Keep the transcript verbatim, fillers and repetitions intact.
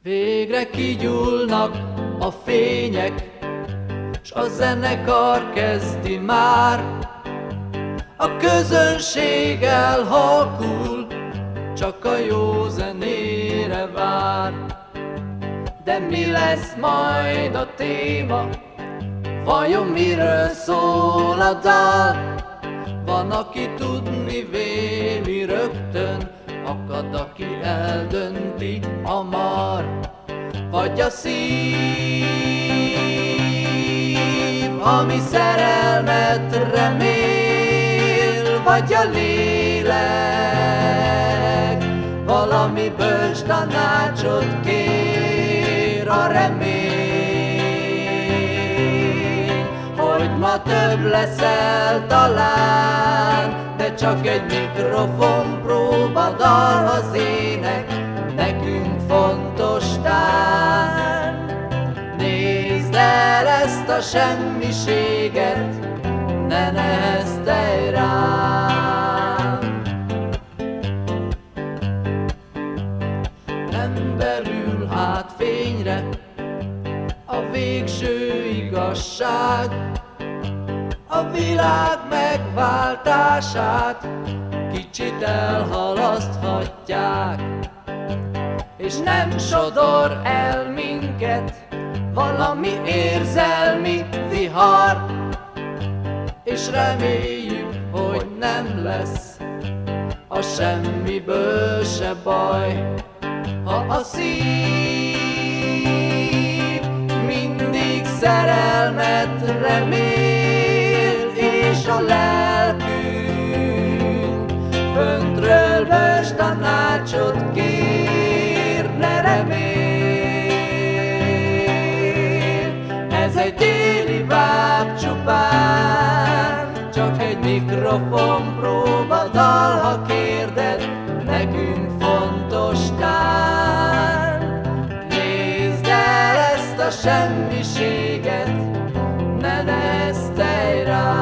Végre kigyúlnak a fények, s a zenekar kezdi már. A közönség elhalkul, csak a jó zenére vár. De mi lesz majd a téma? Vajon miről szól a dal? Van, aki tudni véli rögtön, akad, aki eldönti hamar. Vagy a szív, ami szerelmet remél, vagy a lélek, valami bölcs tanácsot kér. A remény, hogy ma több leszel talán, de csak egy mikrofon próbadal az ének, nekünk fontos tán. Nézd el ezt a semmiséget, ne neheztelj rám. Nem belül hát fényre a végső igazság, a világ megváltását kicsit elhalaszthatják, és nem sodor el minket valami érzelmi vihar, és reméljük, hogy nem lesz a semmiből se baj. Ha a szív mindig szerelmet remél, és a lelkünk föntről bölcs tanácsot kér, ne remél. Ez egy déli báb csupán, csak egy mikrofon próbadal, ha kérded, nekünk fontos tán. Nézd el ezt a semmiséget, ne neheztelj rá.